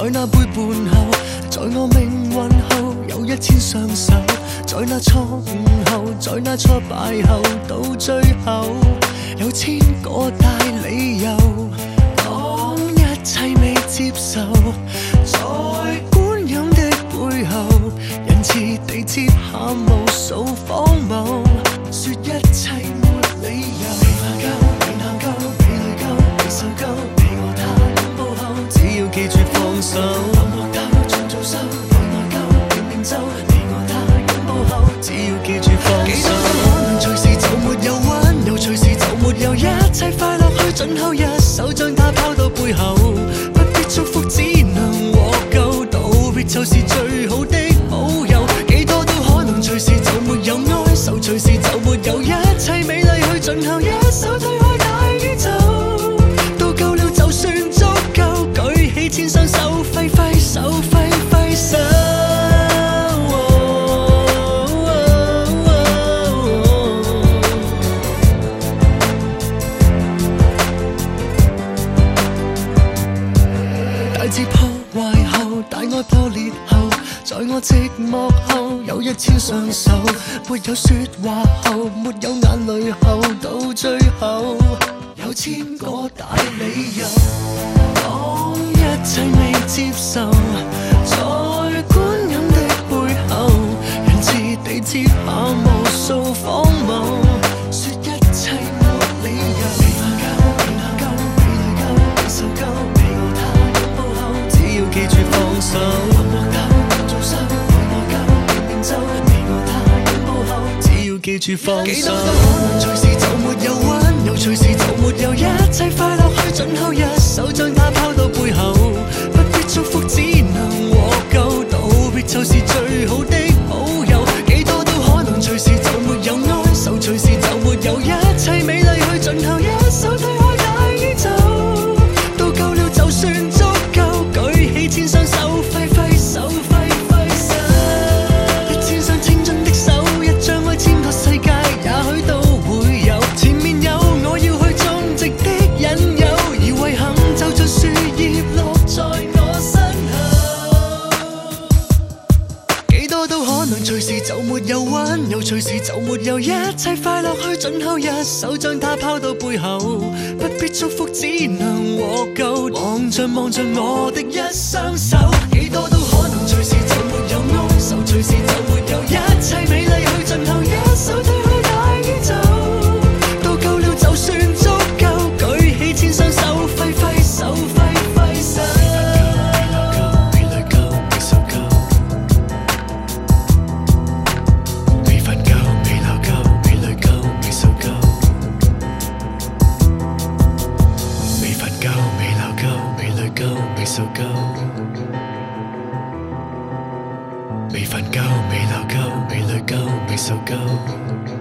在那背叛後，在我命運後有1000雙手，在那錯誤後，在那挫敗後，到最後有1000個大理由，當一切未接受，在觀影的背後，人似地接下無數荒謬，說一切沒理由。未鬧夠，未累夠，未受夠，你和他擁抱後，只要記住放手。冷漠夠，盡做秀，內內夠，面面皺，你和他擁抱後，只要記住放手。幾多可能隨時就沒有溫柔，隨時就沒有一切快樂去盡後，一手將它拋到背後，不必祝福，只能獲救。道別就是最好的保佑，幾多都可能隨時就沒有哀愁，隨時就沒有一切美麗去盡後，一手推開大宇宙，到夠了就算足夠，舉起千雙手揮揮手揮揮手。大致破壞後，大愛破裂後，在我寂寞後有1000雙手，沒有說話後，沒有眼淚後，到最後有1000個大理由，當一切未接受，在觀影的背後，人似地接下無數荒謬，說一切沒理由。未瞓夠，未鬧夠，未累夠，未受夠，你和他擁抱後，只要記住放手。冷漠夠，盡做秀，內內夠，面面皺，你和他擁抱後，只要記住放手。幾多都可能隨時就沒有溫柔，隨時就沒有一切快樂去盡後，一手將它拋到背後，不必祝福，只能獲救。道別就是最好的保佑，幾多都可能隨時就沒有哀愁，隨時就沒有一切美麗去盡後，一手推開大宇宙，到夠了就算足夠，舉起千雙手揮揮手揮揮手，1000雙青春的手，一張開1000個世界，也許都會有，前面有我要去種植的引誘，而遺憾就像樹葉落在我身後，幾多都可能隨時就沒有溫柔，隨時就沒有一切快樂去盡後，一手將它拋到背後，不必祝福，只能獲救。望着我的一雙手，幾多都可能隨時就沒有哀愁，隨時就沒有一切美麗去盡後，一手推開大宇宙，到夠了就算足夠，舉起千雙手揮揮手揮揮手。未累夠，未受夠，未瞓夠，未鬧夠，未累夠，未受夠，未瞓夠，未鬧夠，未累夠，未受夠，未瞓夠，未鬧夠，未累夠，未受夠。